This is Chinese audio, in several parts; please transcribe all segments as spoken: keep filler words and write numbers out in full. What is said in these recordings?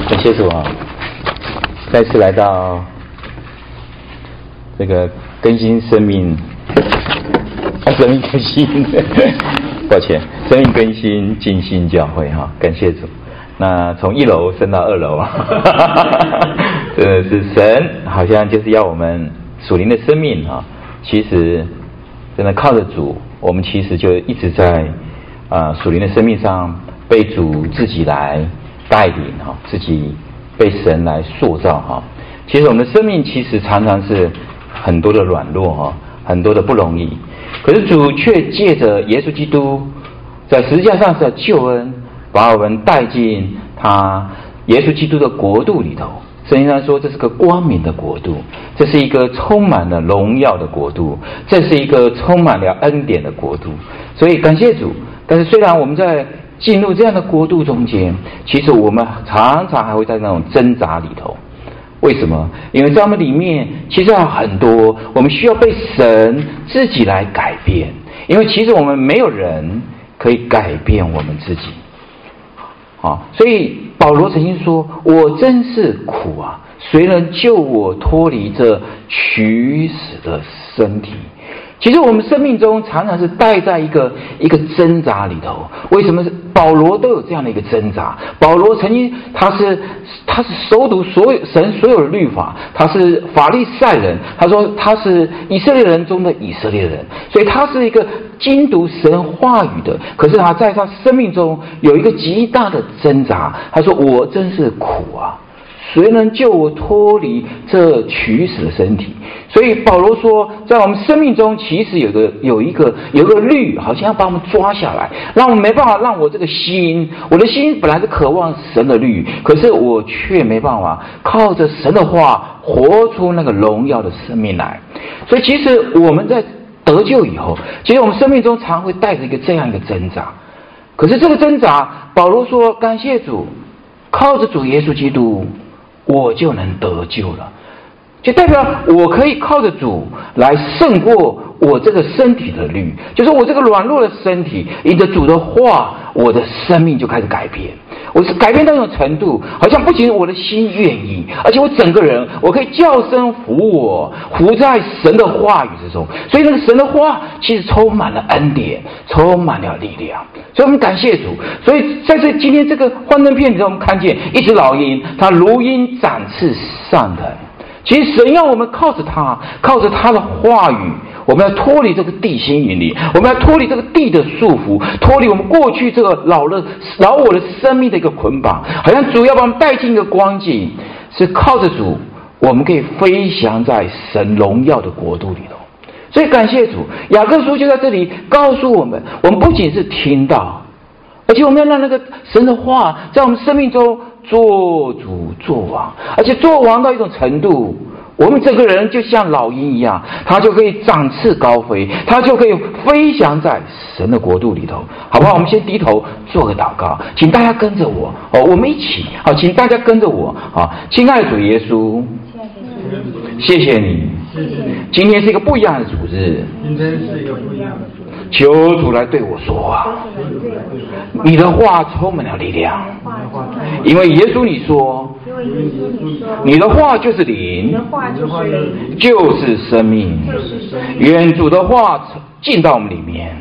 感谢主啊！再次来到这个更新生命，啊，生命更新，抱歉，生命更新进新教会哈，感谢主。那从一楼升到二楼啊，真的是神好像就是要我们属灵的生命哈，其实真的靠着主，我们其实就一直在啊属灵的生命上被主自己来带领哈，自己被神来塑造哈。其实我们的生命其实常常是很多的软弱哈，很多的不容易。可是主却借着耶稣基督在十字架上的救恩，把我们带进他耶稣基督的国度里头。圣经上说，这是个光明的国度，这是一个充满了荣耀的国度，这是一个充满了恩典的国度。所以感谢主。但是虽然我们在进入这样的国度中间，其实我们常常还会在那种挣扎里头。为什么？因为在我们里面其实有很多我们需要被神自己来改变，因为其实我们没有人可以改变我们自己。好，所以保罗曾经说，我真是苦啊，谁能救我脱离这取死的身体？其实我们生命中常常是带在一个一个挣扎里头。为什么是保罗都有这样的一个挣扎？保罗曾经他是他是熟读所有神所有的律法，他是法利赛人，他说他是以色列人中的以色列人，所以他是一个精读神话语的。可是他在他生命中有一个极大的挣扎。他说：“我真是苦啊！谁能救我脱离这取死的身体？”所以保罗说，在我们生命中其实有个有一个有一个律，好像要把我们抓下来，让我没办法让我这个心，我的心本来是渴望神的律，可是我却没办法靠着神的话活出那个荣耀的生命来。所以其实我们在得救以后，其实我们生命中常会带着一个这样一个挣扎。可是这个挣扎，保罗说：“感谢主，靠着主耶稣基督，我就能得救了。”就代表我可以靠着主来胜过我这个身体的律，就是我这个软弱的身体，因着主的话，我的生命就开始改变。我是改变到一种程度，好像不仅我的心愿意，而且我整个人我可以叫声服我，服在神的话语之中。所以那个神的话其实充满了恩典，充满了力量。所以我们感谢主。所以在这今天这个幻灯片里头，我们看见一只老鹰，它如鹰展翅上腾。其实神要我们靠着他，靠着他的话语，我们要脱离这个地心引力，我们要脱离这个地的束缚，脱离我们过去这个老了老我的生命的一个捆绑。好像主要把我们带进一个光景，是靠着主，我们可以飞翔在神荣耀的国度里头。所以感谢主，雅各书就在这里告诉我们，我们不仅是听到，而且我们要让那个神的话在我们生命中做主做王，而且做王到一种程度，我们整个人就像老鹰一样，他就可以展翅高飞，他就可以飞翔在神的国度里头，好不好？我们先低头做个祷告，请大家跟着我哦，我们一起好，请大家跟着我啊，亲爱的主耶稣，谢谢你，今天是一个不一样的主日，今天是一个不一样的主日。求主来对我说话，你的话充满了力量，因为耶稣你说，你的话就是灵，就是生命。愿主的话进到我们里面，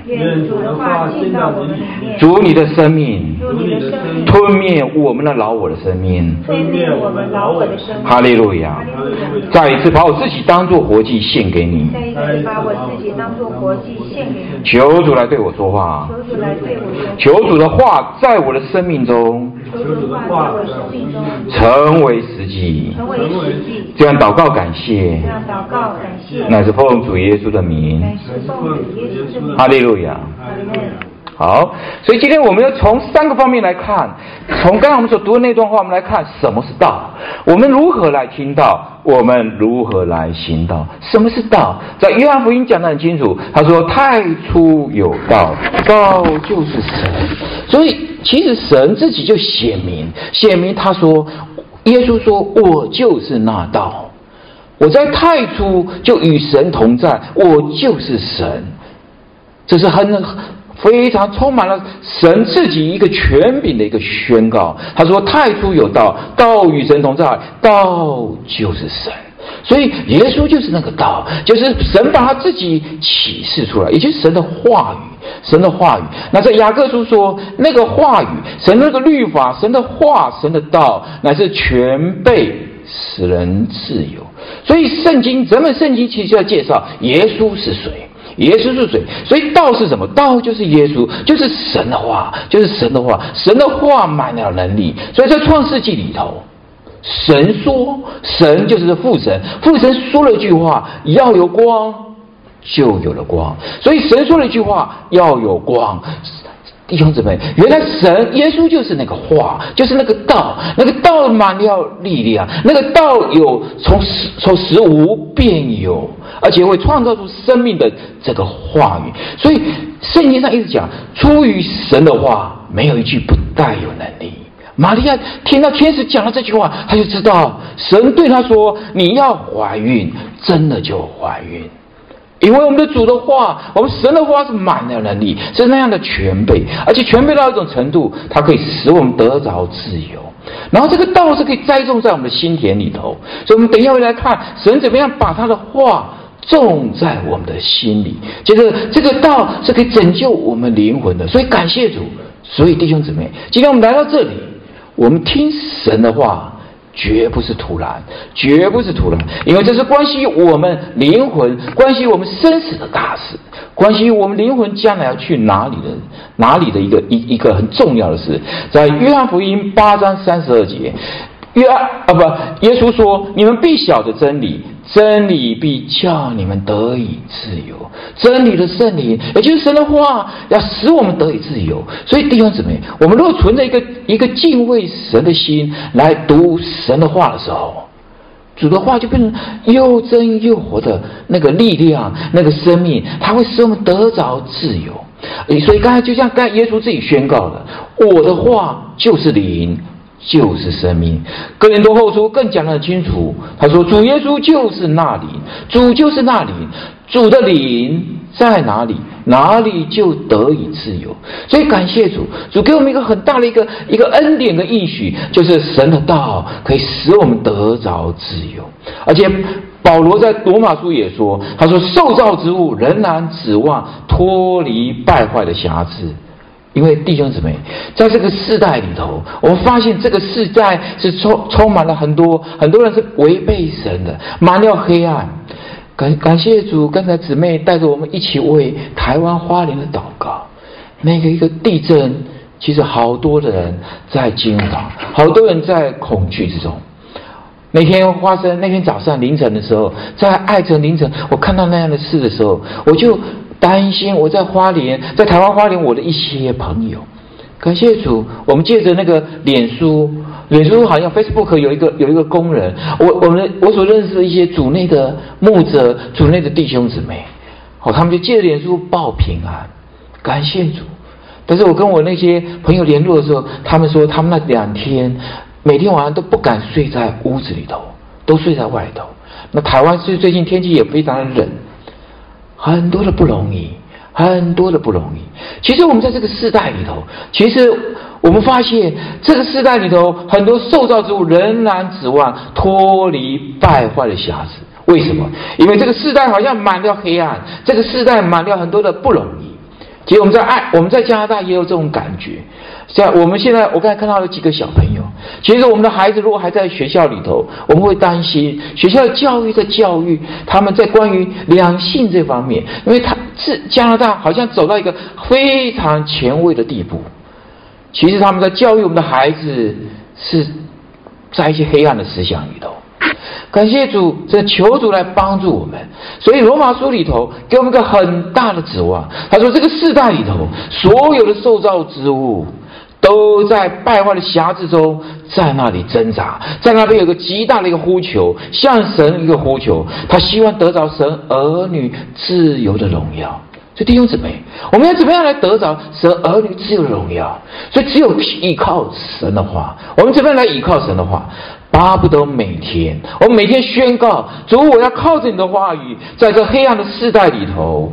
主你的生命吞灭我们的老我的生命，哈利路亚！再一次把我自己当作活祭献给你，求主来对我说话，求主的话在我的生命中成为实际。这样祷告感谢，乃是奉主耶稣的名，哈利路亚。好，所以今天我们要从三个方面来看，从刚才我们所读的那段话，我们来看什么是道，我们如何来听道，我们如何来行道。什么是道？在约翰福音讲得很清楚，他说太初有道，道就是神。所以其实神自己就显明显明他说，耶稣说，我就是那道，我在太初就与神同在，我就是神。这是很非常充满了神自己一个权柄的一个宣告。他说：“太初有道，道与神同在，道就是神。”所以耶稣就是那个道，就是神把他自己启示出来，也就是神的话语，神的话语。那在雅各书说，那个话语，神那个律法，神的话，神的道，乃是全备使人自由。所以圣经，整本圣经其实要介绍耶稣是谁。耶稣是谁？所以道是什么？道就是耶稣，就是神的话，就是神的话，神的话满了能力。所以在创世纪里头，神说，神就是父神，父神说了一句话，要有光，就有了光。所以神说了一句话，要有光。弟兄姊妹，原来神耶稣就是那个话，就是那个道，那个道满了力量，那个道有从从实无变有，而且会创造出生命的这个话语。所以圣经上一直讲，出于神的话，没有一句不带有能力。玛利亚听到天使讲了这句话，她就知道神对她说：“你要怀孕，真的就怀孕。”因为我们的主的话，我们神的话是满了能力，是那样的全备，而且全备到一种程度，它可以使我们得着自由。然后这个道是可以栽种在我们的心田里头，所以我们等一下会来看神怎么样把他的话种在我们的心里。接着这个道是可以拯救我们灵魂的，所以感谢主。所以弟兄姊妹，今天我们来到这里，我们听神的话，绝不是突然，绝不是突然，因为这是关系我们灵魂，关系我们生死的大事，关系我们灵魂将来要去哪里的哪里的一个一一个很重要的事。在约翰福音八章三十二节，约啊不，耶稣说：“你们必晓得真理，真理必叫你们得以自由。”真理的圣灵，也就是神的话，要使我们得以自由。所以弟兄姊妹，我们如果存着一个一个敬畏神的心来读神的话的时候，主的话就变成又真又活的那个力量，那个生命，它会使我们得着自由。所以刚才就像刚才耶稣自己宣告的：“我的话就是灵，就是生命。”哥林多后书更讲得很清楚，他说：“主耶稣就是那灵，主就是那灵，主的灵在哪里，哪里就得以自由。”所以感谢主，主给我们一个很大的一个一个恩典的应许，就是神的道可以使我们得着自由。而且保罗在罗马书也说，他说：“受造之物仍然指望脱离败坏的瑕疵。”因为弟兄姊妹，在这个世代里头，我们发现这个世代是充充满了很多很多人是违背神的，满了黑暗。感感谢主，刚才姊妹带着我们一起为台湾花莲的祷告。那个一个地震，其实好多的人在惊惶，好多人在恐惧之中。那天发生，那天早上凌晨的时候，在爱城凌晨，我看到那样的事的时候，我就担心我在花莲，在台湾花莲我的一些朋友。感谢主，我们借着那个脸书，脸书好像 Facebook 有一个有一个工人，我我们我所认识的一些主内的牧者、主内的弟兄姊妹，哦，他们就借着脸书报平安，感谢主。但是我跟我那些朋友联络的时候，他们说他们那两天每天晚上都不敢睡在屋子里头，都睡在外头。那台湾是最近天气也非常的冷，很多的不容易，很多的不容易。其实我们在这个世代里头，其实我们发现这个世代里头，很多受造之物仍然指望脱离败坏的瑕疵。为什么？因为这个世代好像满了黑暗，这个世代满了很多的不容易。其实我们在爱，我们在加拿大也有这种感觉。像我们现在，我刚才看到了几个小朋友。其实我们的孩子如果还在学校里头，我们会担心学校的教育的教育，他们在关于两性这方面，因为他是加拿大好像走到一个非常前卫的地步。其实他们在教育我们的孩子，是在一些黑暗的思想里头。感谢主，这求主来帮助我们。所以罗马书里头给我们一个很大的指望。他说这个世代里头，所有的受造之物都在败坏的瑕疵中，在那里挣扎，在那边有个极大的一个呼求，向神一个呼求，他希望得着神儿女自由的荣耀。所以弟兄姊妹，我们要怎么样来得着神儿女自由的荣耀？所以只有依靠神的话。我们怎么样来依靠神的话？巴不得每天，我们每天宣告：主，我要靠着你的话语，在这黑暗的世代里头，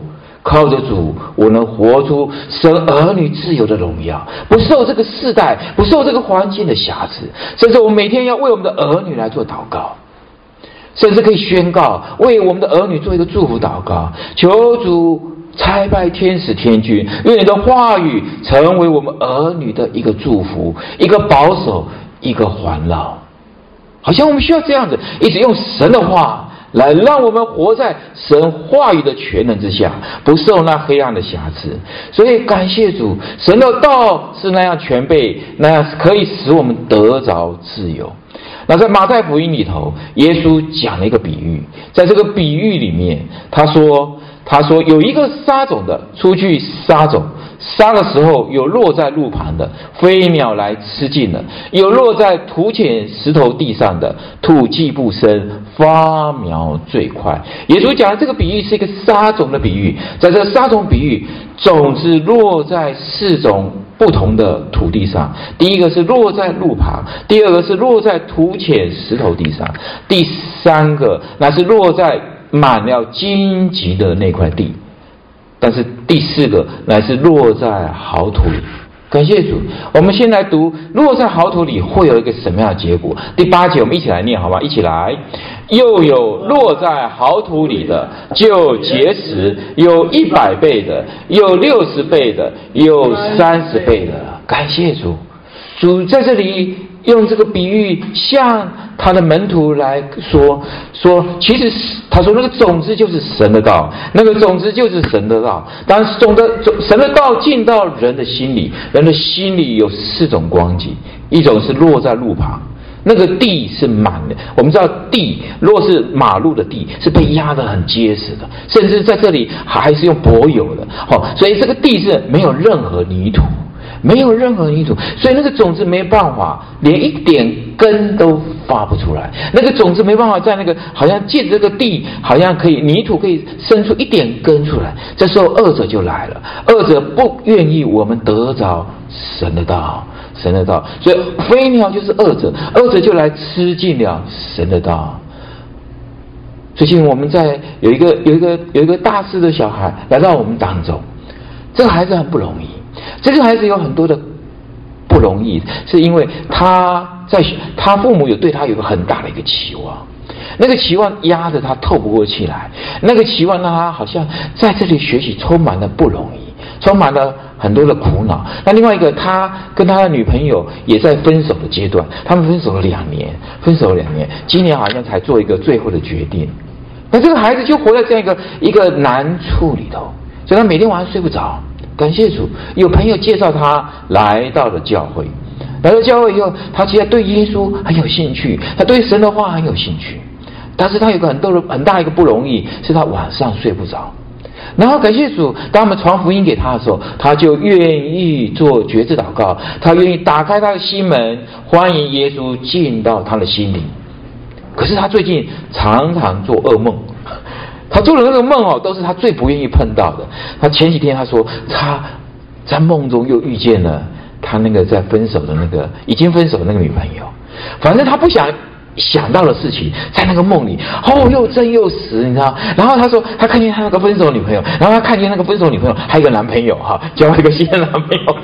靠着主，我能活出神儿女自由的荣耀，不受这个世代，不受这个环境的瑕疵。甚至我们每天要为我们的儿女来做祷告，甚至可以宣告为我们的儿女做一个祝福祷告，求主差派天使天军，愿你的话语成为我们儿女的一个祝福，一个保守，一个环绕。好像我们需要这样子，一直用神的话来让我们活在神话语的全能之下，不受那黑暗的瑕疵。所以感谢主，神的道是那样全备，那样可以使我们得着自由。那在马太福音里头，耶稣讲了一个比喻，在这个比喻里面，他说他说有一个撒种的出去撒种，撒的时候有落在路旁的，飞鸟来吃尽了；有落在土浅石头地上的，土既不深，发苗最快。耶稣讲的这个比喻是一个撒种的比喻，在这个撒种比喻，种子落在四种不同的土地上，第一个是落在路旁，第二个是落在土浅石头地上，第三个那是落在满了荆棘的那块地，但是第四个乃是落在好土里。感谢主，我们先来读落在好土里会有一个什么样的结果。第八节我们一起来念好吗？一起来。又有落在好土里的，就结实，有一百倍的，有六十倍的，有三十倍的。感谢主，主在这里用这个比喻向他的门徒来说说，其实他说那个种子就是神的道，那个种子就是神的道。当种的神的道进到人的心里，人的心里有四种光景，一种是落在路旁，那个地是满的。我们知道地若是马路的地是被压得很结实的，甚至在这里还是用柏油的，哦，所以这个地是没有任何泥土，没有任何泥土，所以那个种子没办法，连一点根都发不出来。那个种子没办法在那个好像借着这个地，好像可以泥土可以生出一点根出来。这时候恶者就来了，恶者不愿意我们得着神的道，神的道，所以飞鸟就是恶者，恶者就来吃尽了神的道。最近我们在有一个有一个有一个大四的小孩来到我们当中，这个孩子很不容易。这个孩子有很多的不容易，是因为他在他父母有对他有个很大的一个期望，那个期望压得他透不过气来，那个期望让他好像在这里学习充满了不容易，充满了很多的苦恼。那另外一个，他跟他的女朋友也在分手的阶段，他们分手了两年，分手了两年，今年好像才做一个最后的决定。那这个孩子就活在这样一个一个难处里头，所以他每天晚上睡不着。感谢主，有朋友介绍他来到了教会，来到教会以后，他其实对耶稣很有兴趣，他对神的话很有兴趣，但是他有个很多的很大一个不容易，是他晚上睡不着。然后感谢主，当我们传福音给他的时候，他就愿意做决志祷告，他愿意打开他的心门，欢迎耶稣进到他的心里。可是他最近常常做噩梦，他做的那个梦哦，都是他最不愿意碰到的。他前几天他说，他在梦中又遇见了他那个在分手的那个已经分手的那个女朋友，反正他不想想到的事情，在那个梦里，哦，又真又实，你知道？然后他说，他看见他那个分手女朋友，然后他看见那个分手女朋友还有一个男朋友，哈，交了一个新的男朋友。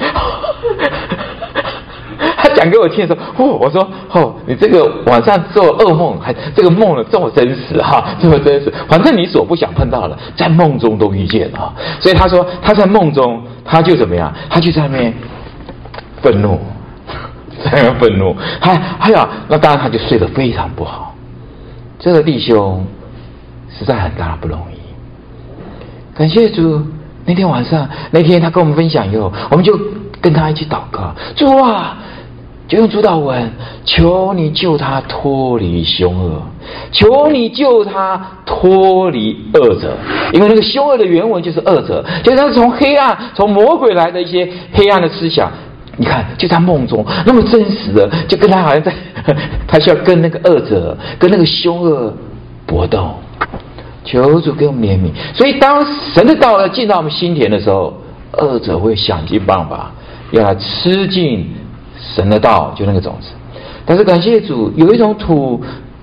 他讲给我听的时候，哦，我说，哦，你这个晚上做噩梦，还这个梦呢这么真实哈，这么真实，反正你所不想碰到的，在梦中都遇见了。所以他说他在梦中，他就怎么样？他就在那边愤怒，在那边愤怒，他哎呀，那当然他就睡得非常不好。这个弟兄实在很大的不容易。感谢主，那天晚上，那天他跟我们分享以后，我们就跟他一起祷告，主啊，就用主祷文，求你救他脱离凶恶，求你救他脱离恶者。因为那个凶恶的原文就是恶者，就是他从黑暗从魔鬼来的一些黑暗的思想，你看就在梦中那么真实的，就跟他好像在他需要跟那个恶者跟那个凶恶搏斗。求主给我们怜悯。所以当神的道进到我们心田的时候，恶者会想尽办法要来吃尽神的道，就那个种子。但是感谢主，有一种土，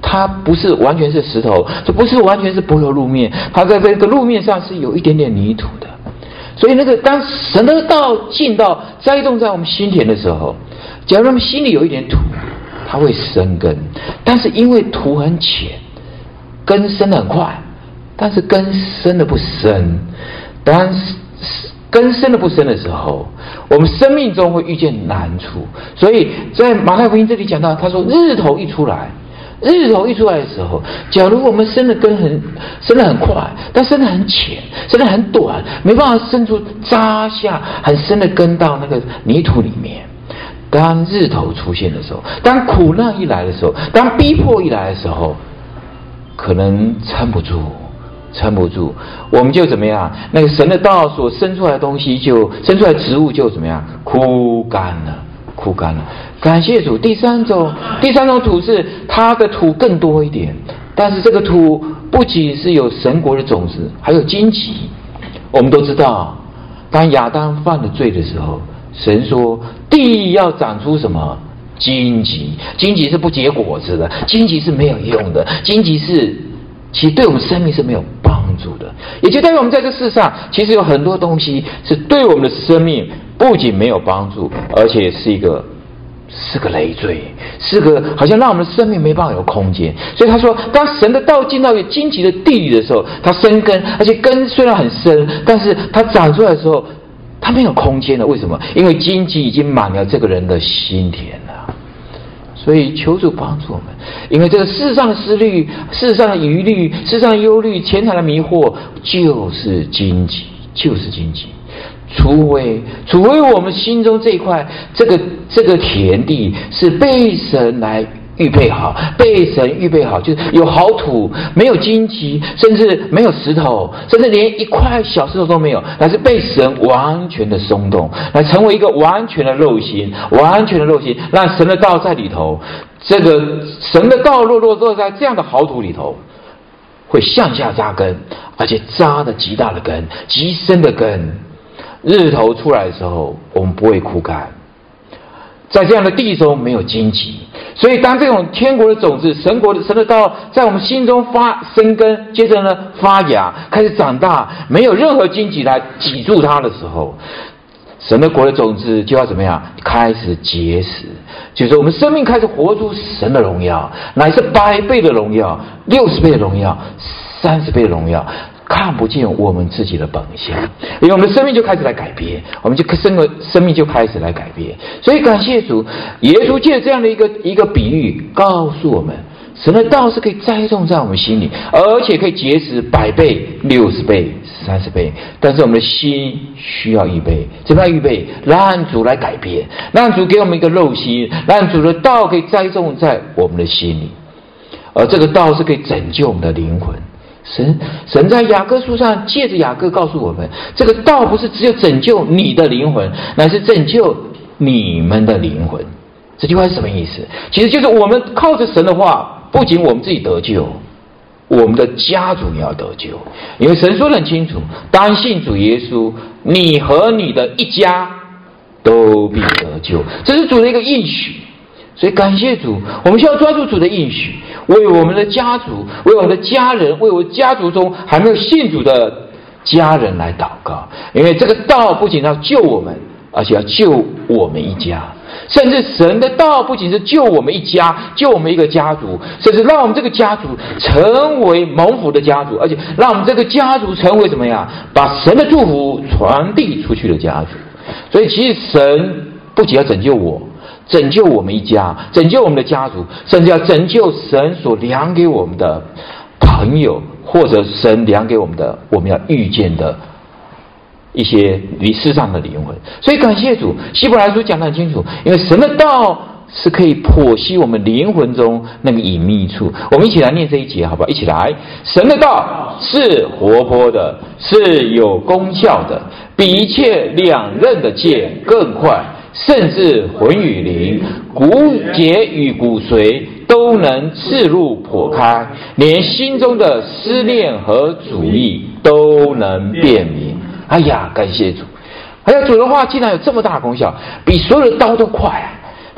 它不是完全是石头，这不是完全是柏油路面，它在这个路面上是有一点点泥土的。所以那个当神的道进到栽种在我们心田的时候，假如我们心里有一点土，它会生根，但是因为土很浅，根生得很快，但是根生得不深。当根生的不深的时候，我们生命中会遇见难处。所以在马太福音这里讲到，他说日头一出来，日头一出来的时候，假如我们生的根很生得很快，但生得很浅，生得很短，没办法生出扎下很深的根到那个泥土里面。当日头出现的时候，当苦难一来的时候，当逼迫一来的时候，可能撑不住。撑不住，我们就怎么样？那个神的道所生出来的东西就，就生出来的植物就怎么样？枯干了，枯干了。感谢主，第三种，第三种土是它的土更多一点，但是这个土不仅是有神国的种子，还有荆棘。我们都知道，当亚当犯了罪的时候，神说地要长出什么？荆棘。荆棘是不结果子的，荆棘是没有用的，荆棘是其实对我们生命是没有帮助的，也就代表我们在这世上其实有很多东西是对我们的生命不仅没有帮助，而且是一个是个累赘，是个好像让我们的生命没办法有空间。所以他说，当神的道进到一个荆棘的地里的时候，它生根，而且根虽然很深，但是它长出来的时候，它没有空间了。为什么？因为荆棘已经满了这个人的心田了。所以求主帮助我们，因为这个世上的思虑、世上的疑虑、世上的忧虑、钱财的迷惑，就是荆棘，就是荆棘。除非除非我们心中这一块这个这个田地是被神来预备好，被神预备好，就是有好土，没有荆棘，甚至没有石头，甚至连一块小石头都没有，乃是被神完全的松动，来成为一个完全的肉心，完全的肉心，让神的道在里头。这个神的道落落落在这样的好土里头，会向下扎根，而且扎的极大的根，极深的根。日头出来的时候，我们不会枯干。在这样的地中没有荆棘，所以当这种天国的种子、神国的神的道在我们心中发生根，接着呢发芽，开始长大，没有任何荆棘来挤住它的时候，神的国的种子就要怎么样？开始结实，就是我们生命开始活出神的荣耀，乃是百倍的荣耀、六十倍的荣耀、三十倍的荣耀。看不见我们自己的本相，因为我们的生命就开始来改变，我们就生个生命就开始来改变。所以感谢主，耶稣借这样的一个一个比喻，告诉我们，神的道是可以栽种在我们心里，而且可以结实百倍、六十倍、三十倍。但是我们的心需要预备，怎么样预备？让主来改变，让主给我们一个肉心，让主的道可以栽种在我们的心里，而这个道是可以拯救我们的灵魂。神神在雅各书上借着雅各告诉我们，这个道不是只有拯救你的灵魂，乃是拯救你们的灵魂。这句话是什么意思？其实就是我们靠着神的话，不仅我们自己得救，我们的家族也要得救。因为神说得很清楚，当信主耶稣，你和你的一家都必得救，这是主的一个应许。所以感谢主，我们需要抓住主的应许，为我们的家族，为我们的家人，为我家族中还没有信主的家人来祷告。因为这个道不仅要救我们，而且要救我们一家。甚至神的道不仅是救我们一家，救我们一个家族，甚至让我们这个家族成为蒙福的家族，而且让我们这个家族成为怎么样？把神的祝福传递出去的家族。所以其实神不仅要拯救我，拯救我们一家，拯救我们的家族，甚至要拯救神所量给我们的朋友，或者神量给我们的我们要遇见的一些离世上的灵魂。所以感谢主，希伯来书讲得很清楚，因为神的道是可以剖析我们灵魂中那个隐秘处。我们一起来念这一节好不好？一起来。神的道是活泼的，是有功效的，比一切两刃的剑更快，甚至魂与灵、骨节与骨髓都能刺入剖开，连心中的思念和主意都能辨明。哎呀，感谢主！哎呀，主的话竟然有这么大的功效，比所有的刀都快啊！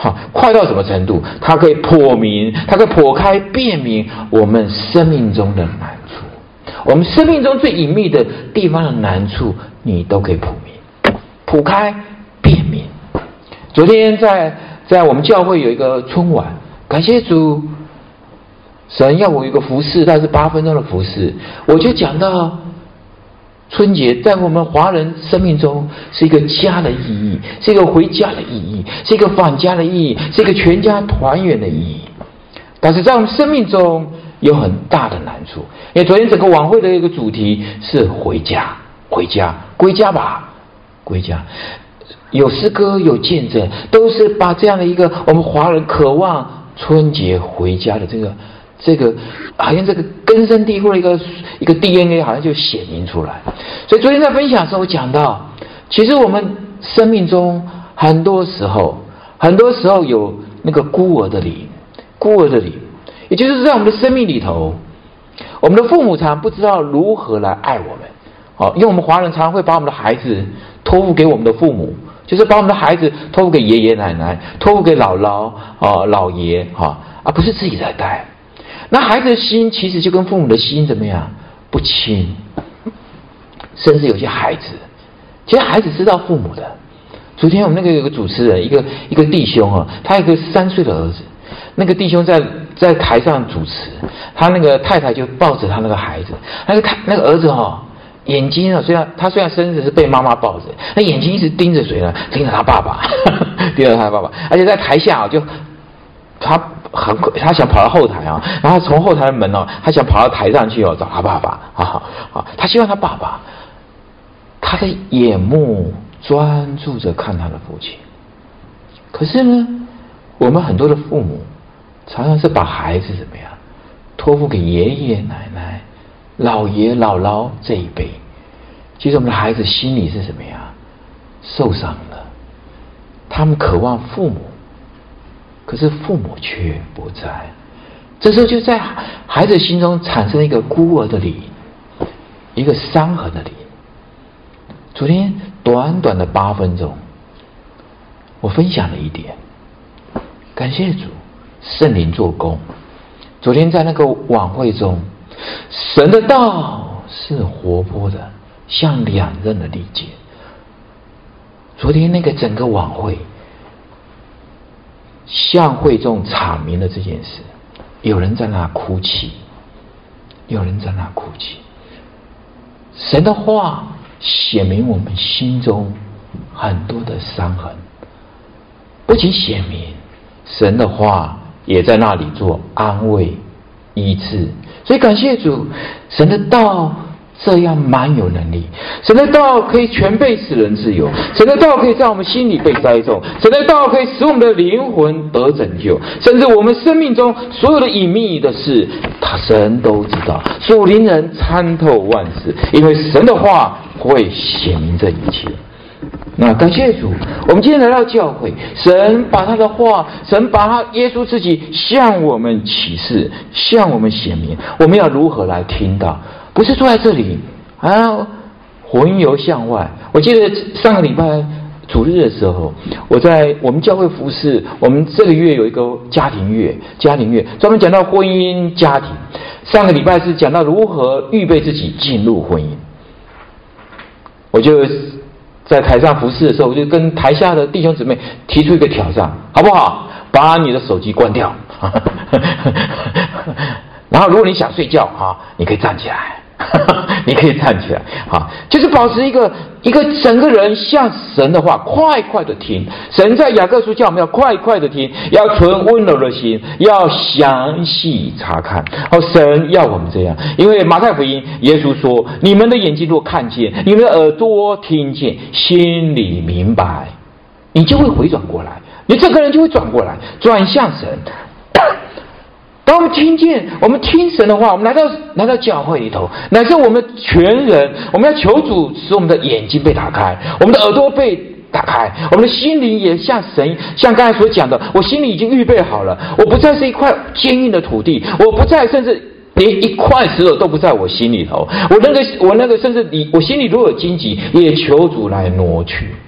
好，快到什么程度？它可以剖明，它可以剖开辨明我们生命中的难处，我们生命中最隐秘的地方的难处，你都可以剖明、剖开、辨明。昨天在在我们教会有一个春晚，感谢主，神要我有一个服事，但是八分钟的服事，我就讲到春节在我们华人生命中是一个家的意义，是一个回家的意义，是一个返家的意义，是一个全家团圆的意义。但是在我们生命中有很大的难处，因为昨天整个晚会的一个主题是回家，回家，归家吧，归家。有诗歌，有见证，都是把这样的一个我们华人渴望春节回家的这个这个好像这个根深蒂固的一个一个 D N A 好像就显明出来。所以昨天在分享的时候我讲到，其实我们生命中很多时候很多时候有那个孤儿的灵，孤儿的灵，也就是在我们的生命里头，我们的父母常不知道如何来爱我们。哦，因为我们华人常常会把我们的孩子托付给我们的父母，就是把我们的孩子托付给爷爷奶奶，托付给姥姥、哦、姥爷，哈、而不是自己在带。那孩子的心其实就跟父母的心怎么样？不亲。甚至有些孩子，其实孩子知道父母的。昨天我们那个有个主持人，一个一个弟兄啊，他有一个三岁的儿子，那个弟兄在在台上主持，他那个太太就抱着他那个孩子，那个太那个儿子哈、哦。眼睛啊，虽然他虽然生日是被妈妈抱着，那眼睛一直盯着谁呢？盯着他爸爸，盯着他爸爸，而且在台下啊，就他很他想跑到后台啊，然后从后台的门哦，他想跑到台上去哦，找他爸爸啊啊，他希望他爸爸，他的眼目专注着看他的父亲。可是呢，我们很多的父母常常是把孩子怎么样托付给爷爷奶奶、老爷姥姥这一辈，其实我们的孩子心里是什么呀？受伤了，他们渴望父母，可是父母却不在。这时候就在孩子心中产生一个孤儿的灵，一个伤痕的灵。昨天短短的八分钟，我分享了一点，感谢主，圣灵做工。昨天在那个晚会中，神的道是活泼的，像两刃的利剑。昨天那个整个晚会，向会众阐明了这件事。有人在那哭泣，有人在那哭泣。神的话显明我们心中很多的伤痕，不仅显明，神的话也在那里做安慰、医治。所以感谢主，神的道这样蛮有能力，神的道可以全备使人自由，神的道可以在我们心里被栽种，神的道可以使我们的灵魂得拯救，甚至我们生命中所有的隐秘的事，他神都知道。属灵人参透万事，因为神的话会显明这一切。那感谢主，我们今天来到教会，神把他的话，神把他耶稣自己向我们启示，向我们显明，我们要如何来听到？不是坐在这里啊，魂游向外。我记得上个礼拜主日的时候，我在我们教会服事，我们这个月有一个家庭月，家庭月专门讲到婚姻家庭。上个礼拜是讲到如何预备自己进入婚姻。我就在台上服事的时候，我就跟台下的弟兄姊妹提出一个挑战，好不好？把你的手机关掉，然后如果你想睡觉啊，你可以站起来。你可以站起来，哈，就是保持一个一个整个人像神的话，快快的听。神在雅各书叫我们要快快的听，要存温柔的心，要详细查看。哦，神要我们这样，因为马太福音耶稣说：“你们的眼睛若看见，你们的耳朵听见，心里明白，你就会回转过来，你这个人就会转过来，转向神。”当我们听见，我们听神的话，我们来到来到教会里头，乃至我们全人，我们要求主使我们的眼睛被打开，我们的耳朵被打开，我们的心灵也像神，像刚才所讲的，我心里已经预备好了，我不再是一块坚硬的土地，我不再甚至连一块石头都不在我心里头，我那个我那个甚至你我心里如果有荆棘，也求主来挪去。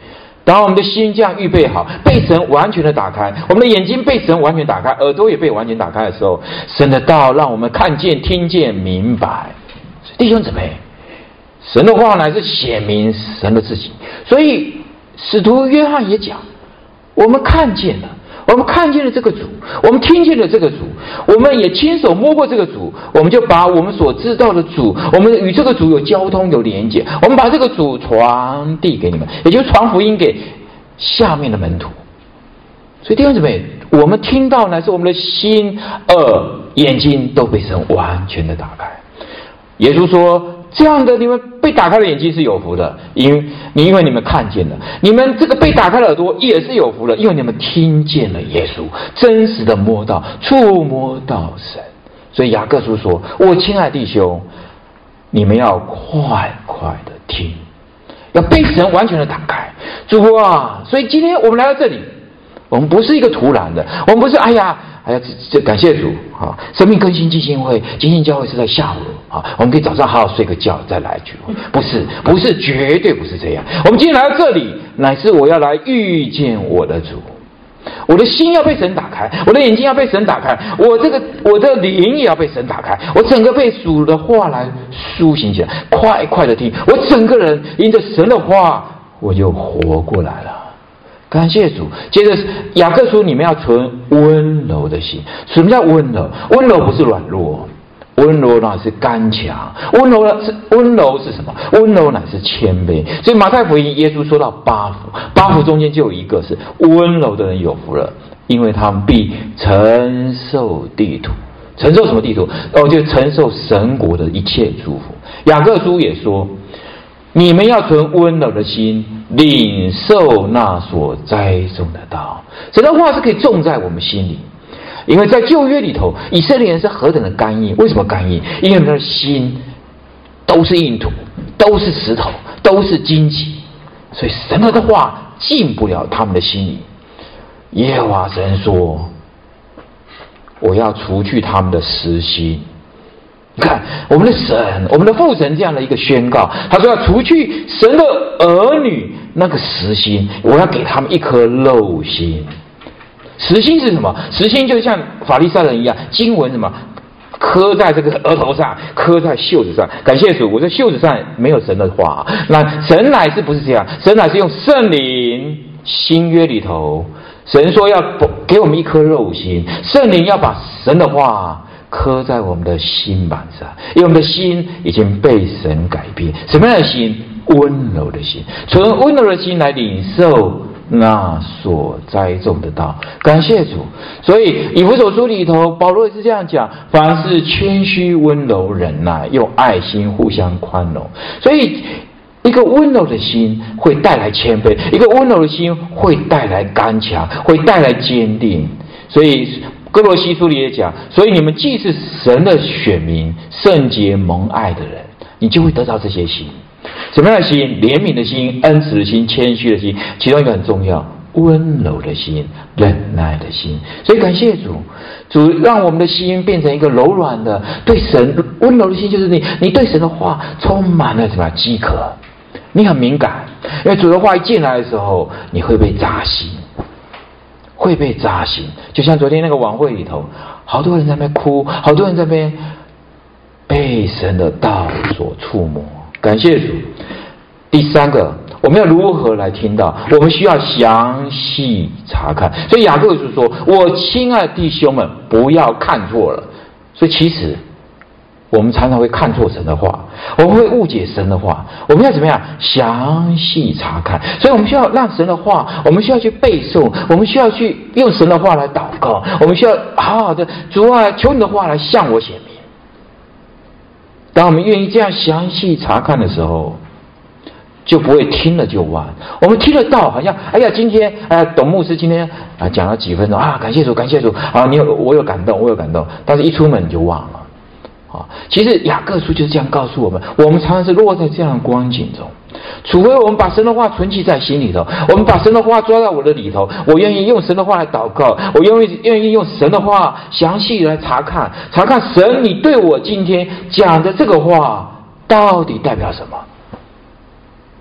当我们的心这样预备好，被神完全的打开，我们的眼睛被神完全打开，耳朵也被完全打开的时候，神的道让我们看见、听见、明白。弟兄姊妹，神的话乃是显明神的自己。所以使徒约翰也讲，我们看见了，我们看见了这个主，我们听见了这个主，我们也亲手摸过这个主，我们就把我们所知道的主，我们与这个主有交通有连结，我们把这个主传递给你们，也就是传福音给下面的门徒。所以弟兄姊妹，我们听到乃是我们的心、耳、眼睛都被神完全的打开。耶稣说，这样的你们被打开的眼睛是有福的，因为因为你们看见了；你们这个被打开的耳朵也是有福的，因为你们听见了耶稣，真实的摸到、触摸到神。所以雅各书说：“我亲爱弟兄，你们要快快的听，要被神完全的打开。”主啊！所以今天我们来到这里，我们不是一个突然的，我们不是哎呀。哎呀，这感谢主啊！生命更新基金会、基金教会是在下午啊，我们可以早上好好睡个觉再来聚会。不是，不是，绝对不是这样。我们今天来到这里，乃是我要来遇见我的主。我的心要被神打开，我的眼睛要被神打开，我这个我的灵也要被神打开，我整个被主的话来苏醒起来，快快的听，我整个人因着神的话，我就活过来了。感谢主。接着雅各书，你们要存温柔的心。什么叫温柔？温柔不是软弱，温柔乃是刚强。温柔是温柔是什么？温柔乃是谦卑。所以马太福音耶稣说到八福，八福中间就有一个是温柔的人有福了，因为他们必承受地土。承受什么地土？哦，就承受神国的一切祝福。雅各书也说，你们要存温柔的心，领受那所栽种的道。神的话是可以种在我们心里，因为在旧约里头，以色列人是何等的刚硬。为什么刚硬？因为他们的心都是硬土，都是石头，都是荆棘，所以神的话进不了他们的心里。耶和华神说，我要除去他们的实心。你看，我们的神，我们的父神这样的一个宣告，他说要除去神的儿女那个实心，我要给他们一颗肉心。实心是什么？实心就像法利赛人一样，经文什么刻在这个额头上，刻在袖子上。感谢主，我在袖子上没有神的话。那神乃是不是这样？神乃是用圣灵，新约里头，神说要给我们一颗肉心，圣灵要把神的话刻在我们的心板上，因为我们的心已经被神改变。什么样的心？温柔的心，存温柔的心来领受那所栽种的道。感谢主。所以以弗所书里头，保罗也是这样讲：凡是谦虚、温柔、忍耐，用爱心互相宽容。所以一个温柔的心会带来谦卑，一个温柔的心会带来刚强，会带来坚定。所以哥罗西书里也讲，所以你们既是神的选民，圣洁蒙爱的人，你就会得到这些心。什么样的心？怜悯的心、恩慈的心、谦虚的心，其中一个很重要，温柔的心、忍耐的心。所以感谢主，主让我们的心变成一个柔软的，对神温柔的心，就是你，你对神的话充满了什么饥渴，你很敏感，因为主的话一进来的时候，你会被扎心。会被扎心，就像昨天那个晚会里头，好多人在那边哭，好多人在那边被神的道所触摸。感谢主。第三个，我们要如何来听到？我们需要详细查看。所以雅各书说：“我亲爱的弟兄们，不要看错了。”所以其实我们常常会看错神的话，我们会误解神的话。我们要怎么样？详细查看。所以我们需要让神的话，我们需要去背诵，我们需要去用神的话来祷告，我们需要好好的，主啊，求你的话来向我显明。当我们愿意这样详细查看的时候，就不会听了就忘。我们听得到，好像哎呀，今天哎呀，董牧师今天啊讲了几分钟啊，感谢主，感谢主啊，你有我有感动，我有感动，但是一出门你就忘了。啊，其实雅各书就是这样告诉我们，我们常常是落在这样的光景中，除非我们把神的话存记在心里头，我们把神的话抓到我的里头，我愿意用神的话来祷告，我愿意愿意用神的话详细来查看，查看神你对我今天讲的这个话到底代表什么。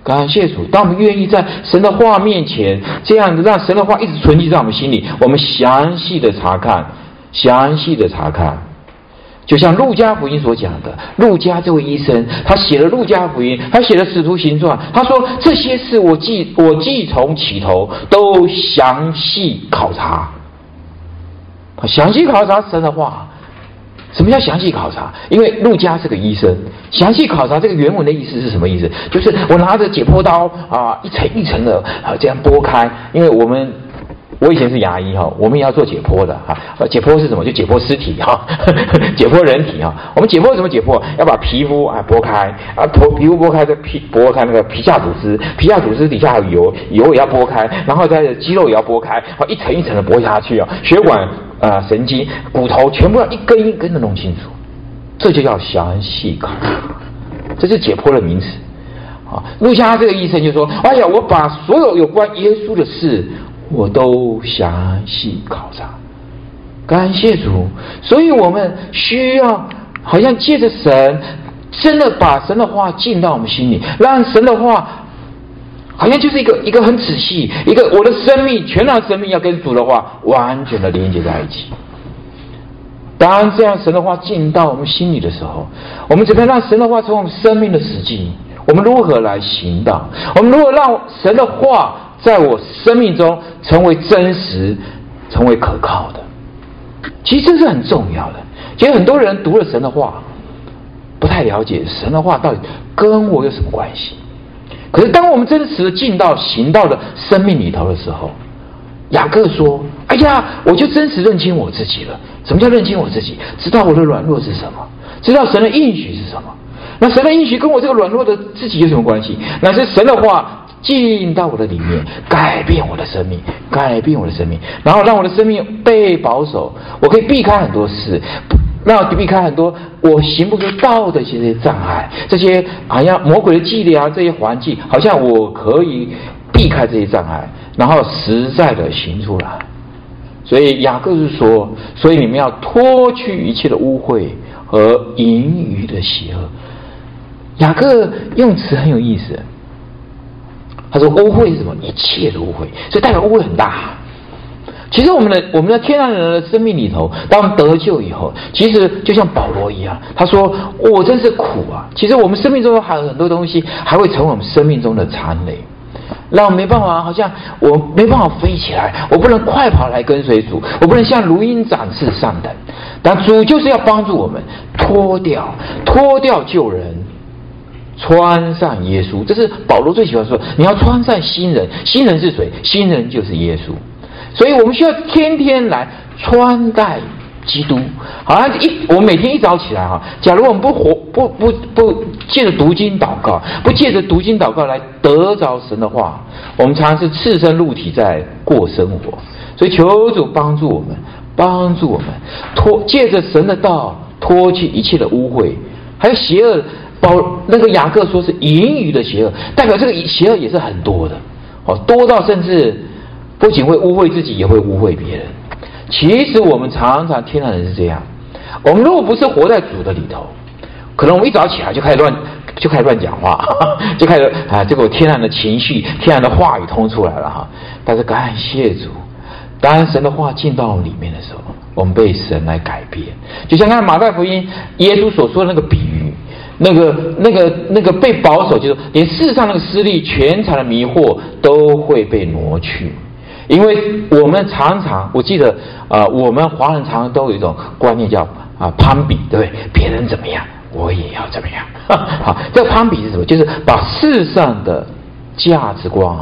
感谢主，当我们愿意在神的话面前，这样子让神的话一直存记在我们心里，我们详细的查看，详细的查看。就像路加福音所讲的，路加这位医生，他写了路加福音，他写了使徒行传，他说这些事我记我记从起头都详细考察，详细考察神的话。什么叫详细考察？因为路加是个医生，详细考察这个原文的意思是什么意思？就是我拿着解剖刀啊，一层一层的啊这样剥开。因为我们我以前是牙医哈，我们也要做解剖的哈。解剖是什么？就解剖尸体哈，解剖人体哈。我们解剖怎么解剖？要把皮肤啊剥开啊，头皮肤剥开，再皮剥开那个皮下组织，皮下组织底下还有油，油也要剥开，然后再肌肉也要剥开，好一层一层的剥下去啊，血管。呃，神经、骨头全部要一根一根的弄清楚，这就叫详细考察，这是解剖的名词。啊，路加这个医生就说：“哎呀，我把所有有关耶稣的事，我都详细考察。”感谢主，所以我们需要好像借着神，真的把神的话进到我们心里，让神的话。好像就是一个一个很仔细，一个我的生命，全然生命要跟主的话完全的连接在一起。当这样神的话进到我们心里的时候，我们怎么样让神的话成为我们生命的实际？我们如何来行道？我们如何让神的话在我生命中成为真实，成为可靠的？其实这是很重要的。其实很多人读了神的话，不太了解神的话到底跟我有什么关系。可是当我们真实的进到行道的生命里头的时候，雅各说：“哎呀，我就真实认清我自己了。什么叫认清我自己？知道我的软弱是什么，知道神的应许是什么。那神的应许跟我这个软弱的自己有什么关系？那是神的话进到我的里面，改变我的生命，改变我的生命，然后让我的生命被保守，我可以避开很多事。”让避开很多我行不出道的这些障碍，这些好像魔鬼的伎俩，这些环境，好像我可以避开这些障碍，然后实在的行出来。所以雅各是说，所以你们要脱去一切的污秽和淫余的邪恶。雅各用词很有意思，他说污秽是什么？一切的污秽，所以代表污秽很大。其实我们的我们的天然人的生命里头，当我们得救以后，其实就像保罗一样，他说：“我真是苦啊！”其实我们生命中还有很多东西，还会成为我们生命中的残累，让我们没办法，好像我没办法飞起来，我不能快跑来跟随主，我不能像如鹰展翅上腾。但主就是要帮助我们脱掉，脱掉旧人，穿上耶稣。这是保罗最喜欢说：你要穿上新人。新人是谁？新人就是耶稣。所以我们需要天天来穿戴基督。好像一我们每天一早起来哈，假如我们不活不不不借着读经祷告，不借着读经祷告来得着神的话，我们常常是赤身露体在过生活。所以求主帮助我们，帮助我们脱借着神的道脱去一切的污秽，还有邪恶。保那个雅各说是淫余的邪恶，代表这个邪恶也是很多的哦，多到甚至。不仅会污秽自己，也会污秽别人。其实我们常常天然人是这样，我们如果不是活在主的里头，可能我们一早起来就开始乱，就开始乱讲话，就开始啊，这个天然的情绪、天然的话语通出来了哈。但是感谢主，当神的话进到我们里面的时候，我们被神来改变。就像刚才马太福音耶稣所说的那个比喻。那个、那个、那个被保守，就是连世上那个私利、全场的迷惑都会被挪去。因为我们常常，我记得啊、呃，我们华人常常都有一种观念叫啊攀比，对不对？别人怎么样，我也要怎么样。好，这个攀比是什么？就是把世上的价值观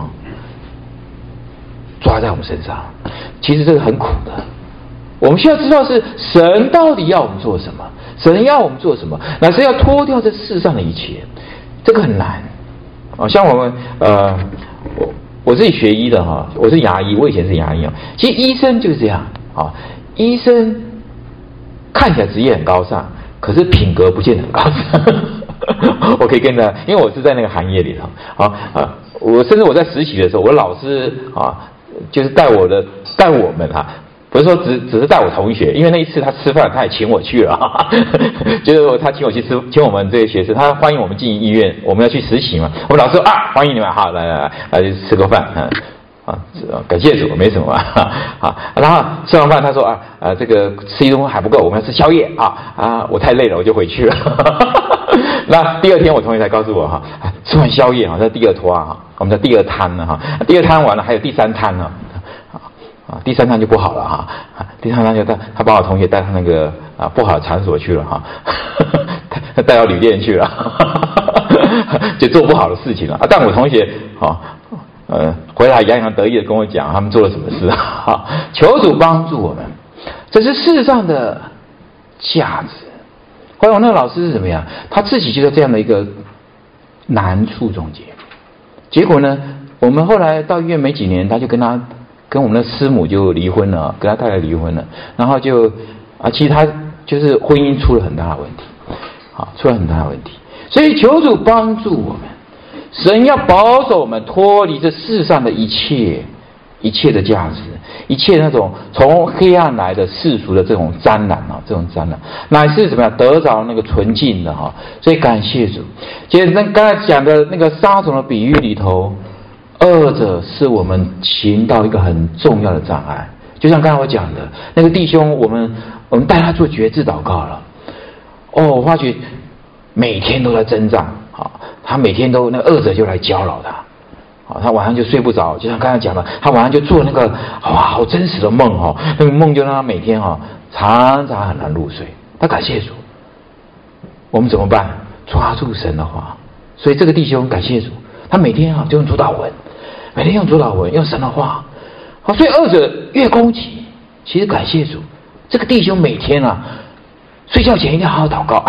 抓在我们身上。其实这个很苦的。我们需要知道是神到底要我们做什么，神要我们做什么，乃是要脱掉这世上的一切。这个很难。哦，像我们呃我。我自己学医的哈，我是牙医，我以前是牙医啊。其实医生就是这样啊，医生看起来职业很高尚，可是品格不见得很高尚。我可以跟他，因为我是在那个行业里头啊啊，我甚至我在实习的时候，我老师啊就是带我的带我们啊不是说只只是带我同学，因为那一次他吃饭他也请我去了，就是他请我去吃，请我们这些学生，他欢迎我们进医院，我们要去实习嘛。我们老师说啊，欢迎你们，好，来来来，来去吃个饭，啊啊，感谢主，没什么啊。然后吃完饭他说啊啊，这个吃一顿还不够，我们要吃宵夜啊啊，我太累了，我就回去了。那第二天我同学才告诉我哈，吃完宵夜哈，在第二拖啊，我们的第二摊呢哈，第二摊完了还有第三摊呢。啊，第三趟就不好了哈，第三趟就带他把我同学带到那个啊不好的场所去了哈，他带到旅店去了，就做不好的事情了啊。但我同学啊呃回来洋洋得意的跟我讲他们做了什么事啊，求主帮助我们，这是世上的价值。后来我那个老师是怎么样？他自己就在这样的一个难处中间，结果呢，我们后来到医院没几年，他就跟他。跟我们的师母就离婚了，跟他太太离婚了，然后就啊，其实他就是婚姻出了很大的问题，好，出了很大的问题，所以求主帮助我们，神要保守我们脱离这世上的一切一切的价值，一切那种从黑暗来的世俗的这种沾染啊，这种沾染，乃是怎么样得着那个纯净的哈，所以感谢主。接着刚才讲的那个杀虫的比喻里头。二者是我们行到一个很重要的障碍，就像刚才我讲的那个弟兄，我们我们带他做决志祷告了。哦，我发觉每天都在增长，好，他每天都那个二者就来搅扰他，好，他晚上就睡不着，就像刚才讲的，他晚上就做那个哇，好真实的梦哈，那个梦就让他每天哈常常很难入睡。他感谢主，我们怎么办？抓住神的话，所以这个弟兄感谢主，他每天啊就用主祷文。每天用主祷文，用神的话，好，所以二者越攻击，其实感谢主，这个弟兄每天啊，睡觉前一定要好好祷告。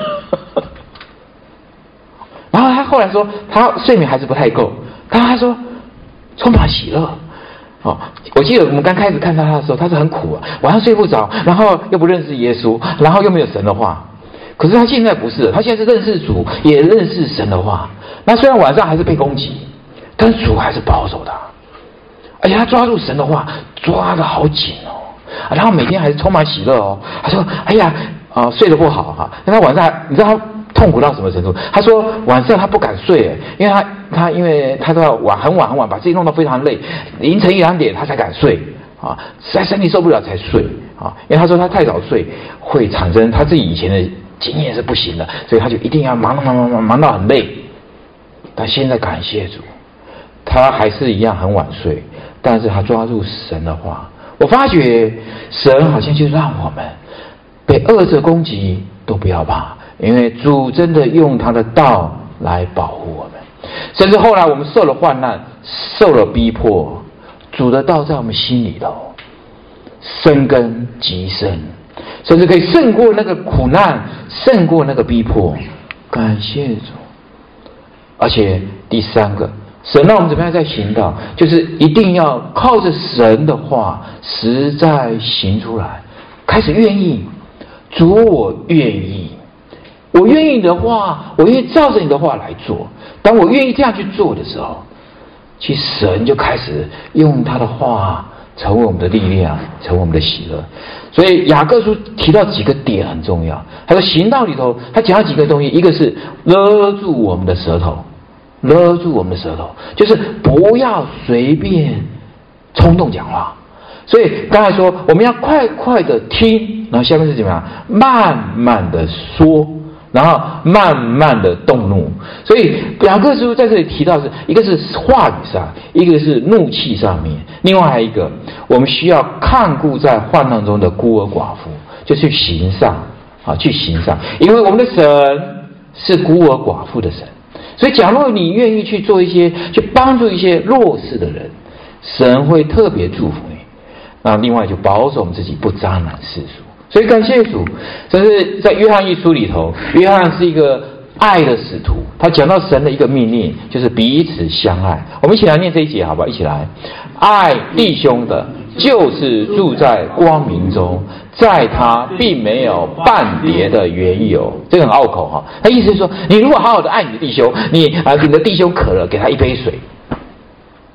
然后他后来说，他睡眠还是不太够，但他说充满喜乐。哦，我记得我们刚开始看到他的时候，他是很苦啊，晚上睡不着，然后又不认识耶稣，然后又没有神的话。可是他现在不是，他现在是认识主，也认识神的话。那虽然晚上还是被攻击。但主还是保守他，而且他抓住神的话抓得好紧哦，然后每天还是充满喜乐哦。他说：“哎呀，啊、呃，睡得不好哈。”但他晚上你知道他痛苦到什么程度？他说晚上他不敢睡，因为他他因为他都要晚很晚很晚把自己弄得非常累，凌晨一两点他才敢睡啊，实在身体受不了才睡啊。因为他说他太早睡会产生他自己以前的经验是不行的，所以他就一定要忙忙忙忙忙到很累。但现在感谢主。他还是一样很晚睡，但是他抓住神的话，我发觉神好像就让我们被恶者攻击都不要怕，因为主真的用他的道来保护我们。甚至后来我们受了患难，受了逼迫，主的道在我们心里头生根极深，甚至可以胜过那个苦难，胜过那个逼迫。感谢主。而且第三个。神让我们怎么样在行道，就是一定要靠着神的话实在行出来，开始愿意，主我愿意，我愿意的话，我愿意照着你的话来做。当我愿意这样去做的时候，其实神就开始用他的话成为我们的力量，成为我们的喜乐。所以雅各书提到几个点很重要，他说行道里头他讲了几个东西，一个是勒住我们的舌头，勒住我们的舌头，就是不要随便冲动讲话。所以刚才说我们要快快的听，然后下面是怎么样？慢慢的说，然后慢慢的动怒。所以雅各书在这里提到是一个是话语上，一个是怒气上面，另外还有一个我们需要看顾在患难中的孤儿寡妇，就去行善啊，去行善，因为我们的神是孤儿寡妇的神。所以假如你愿意去做一些，去帮助一些弱势的人，神会特别祝福你。那另外就保守我们自己不沾染世俗。所以感谢主，这是在约翰一书里头，约翰是一个爱的使徒，他讲到神的一个命令，就是彼此相爱。我们一起来念这一节好不好？一起来，爱弟兄的就是住在光明中，在他并没有半别的缘由。这个很拗口哈，他意思是说，你如果好好的爱你的弟兄，你啊、呃、你的弟兄渴了，给他一杯水，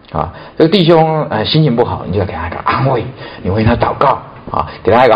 啊，这个弟兄呃心情不好，你就要给他一个安慰，你为他祷告啊，给他一个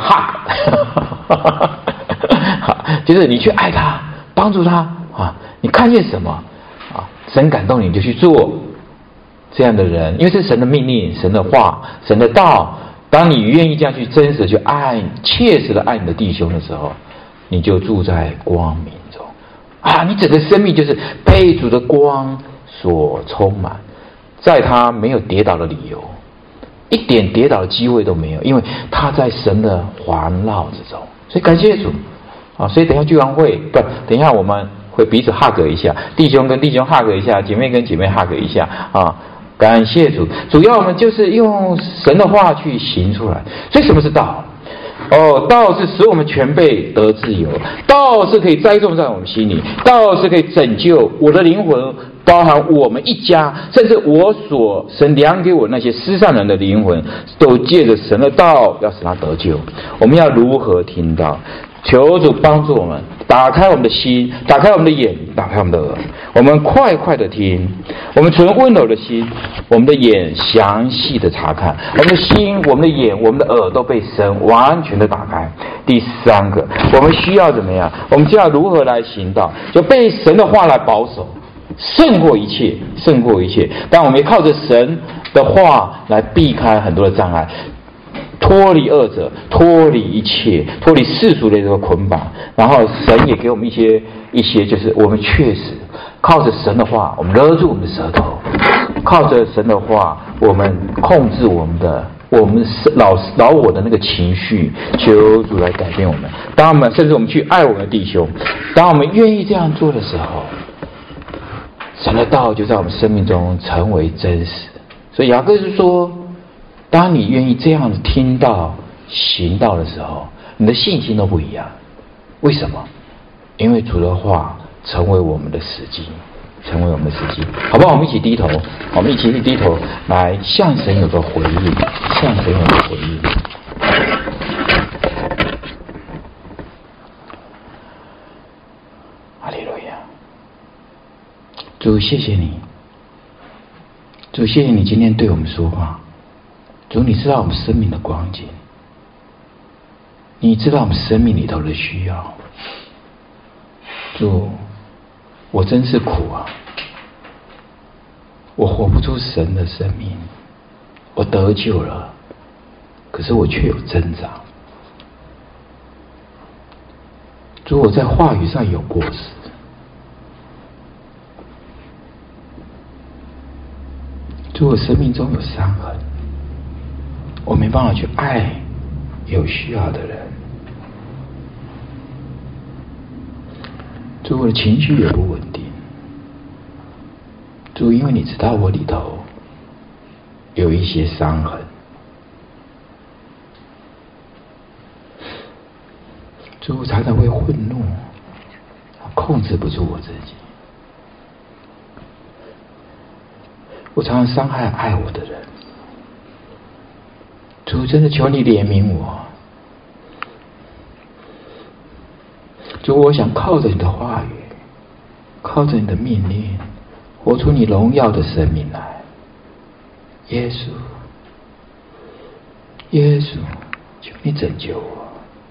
hug， 就是你去爱他，帮助他啊，你看见什么啊，神感动你就去做这样的人，因为是神的命令、神的话、神的道。当你愿意这样去真实去爱、切实的爱你的弟兄的时候，你就住在光明中啊！你整个生命就是被主的光所充满。在他没有跌倒的理由，一点跌倒的机会都没有，因为他在神的环绕之中。所以感谢主啊！所以等一下聚完会，不，等一下我们会彼此 hug 一下，弟兄跟弟兄 hug 一下，姐妹跟姐妹 hug 一下啊！感谢主，主要我们就是用神的话去行出来。所以什么是道？哦，道是使我们全备得自由，道是可以栽种在我们心里，道是可以拯救我的灵魂，包含我们一家，甚至我所神量给我那些失散人的灵魂，都借着神的道要使他得救。我们要如何听到？求主帮助我们，打开我们的心，打开我们的眼，打开我们的耳，我们快快的听，我们存温柔的心，我们的眼详细的查看，我们的心、我们的眼、我们的耳都被神完全的打开。第三个，我们需要怎么样？我们就要如何来行道？就被神的话来保守，胜过一切，胜过一切。当我们靠着神的话来避开很多的障碍，脱离恶者，脱离一切，脱离世俗的这个捆绑，然后神也给我们一些一些，就是我们确实靠着神的话，我们勒住我们的舌头，靠着神的话，我们控制我们的我们老老我的那个情绪，求主来改变我们。当我们甚至我们去爱我们的弟兄，当我们愿意这样做的时候，神的道就在我们生命中成为真实。所以雅各是说，当你愿意这样子听到行道的时候，你的信心都不一样。为什么？因为主的话成为我们的实际，成为我们的实际，好不好？我们一起低头，我们一起低头来向神有个回应，向神有个回应。哈利路亚！主，谢谢你，主，谢谢你今天对我们说话。主，你知道我们生命的光景，你知道我们生命里头的需要。主，我真是苦啊！我活不出神的生命，我得救了，可是我却有挣扎。主，我在话语上有过失，主，我生命中有伤痕，我没办法去爱有需要的人。主，我的情绪也不稳定。主，因为你知道我里头有一些伤痕。主，我常常会愤怒，控制不住我自己。我常常伤害爱我的人。主，真的求你怜悯我。主，我想靠着你的话语，靠着你的命令，活出你荣耀的生命来。耶稣，耶稣，求你拯救我。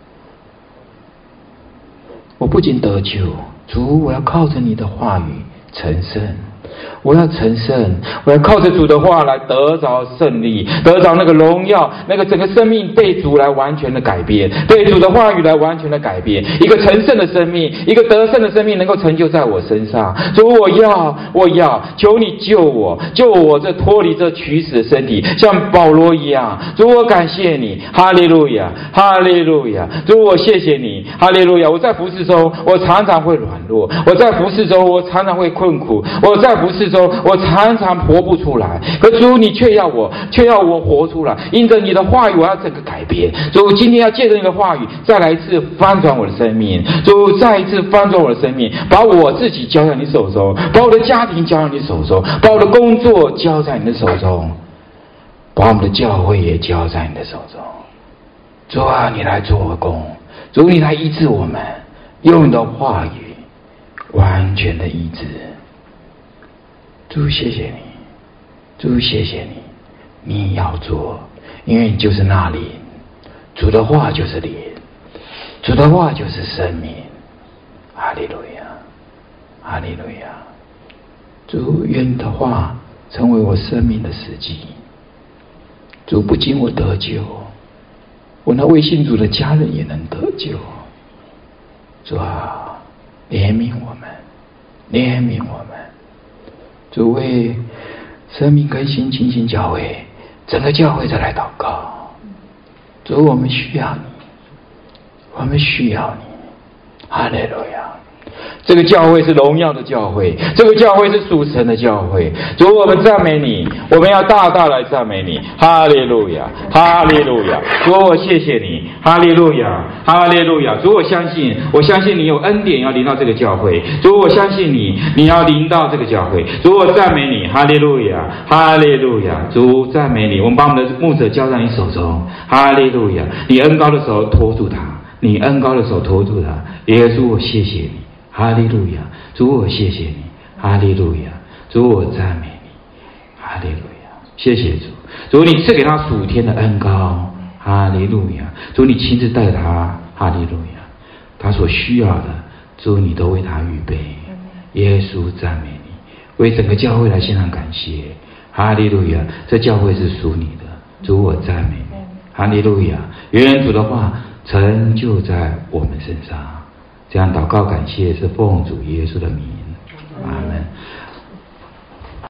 我不仅得救，主，我要靠着你的话语成圣。我要成圣，我要靠着主的话来得着胜利，得着那个荣耀，那个整个生命被主来完全的改变，被主的话语来完全的改变，一个成圣的生命，一个得胜的生命能够成就在我身上。主，我要，我要，求你救我，救我这脱离这取死的身体，像保罗一样。主，我感谢你，哈利路亚，哈利路亚。主，我谢谢你，哈利路亚。我在服事中，我常常会软弱；我在服事中，我常常会困苦；我在服事中，我常常活不出来。可主，你却要我，却要我活出来。因着你的话语，我要整个改变。主，今天要借着你的话语，再来一次翻转我的生命。主，再一次翻转我的生命，把我自己交在你手中，把我的家庭交在你手中，把我的工作交在你的手中，把我们的教会也交在你的手中。主啊，你来做工，主，你来医治我们，用你的话语完全的医治。主，谢谢你， 主谢谢你，你要做，因为你就是那灵，主的话就是灵，主的话就是生命。哈利路亚，哈利路亚。主，愿你的话成为我生命的实际。主，不仅我得救，我那未信主的家人也能得救。主啊，怜悯我们，怜悯我们。主，为生命更新清新教会，整个教会再来祷告。主，我们需要你，我们需要你。哈利路亚。这个教会是荣耀的教会，这个教会是属神的教会。主，我们赞美你，我们要大大来赞美你。哈利路亚，哈利路亚。主，我谢谢你。哈利路亚，哈利路亚。主，我相信，我相信你有恩典要临到这个教会。主，我相信你，你要临到这个教会。主，我赞美你。哈利路亚，哈利路亚。主，赞美你。我们把我们的牧者交在你手中。哈利路亚。你恩膏的手托住他，你恩膏的手托住他。耶稣，我谢谢你。哈利路亚，主，我谢谢你。哈利路亚，主，我赞美你。哈利路亚，谢谢主。主，你赐给他属天的恩膏。哈利路亚，主，你亲自带他。哈利路亚，他所需要的，主，你都为他预备。耶稣，赞美你，为整个教会来献上感谢。哈利路亚，这教会是属你的。主，我赞美你。哈利路亚，愿主的话成就在我们身上。这样祷告感谢是奉主耶稣的名。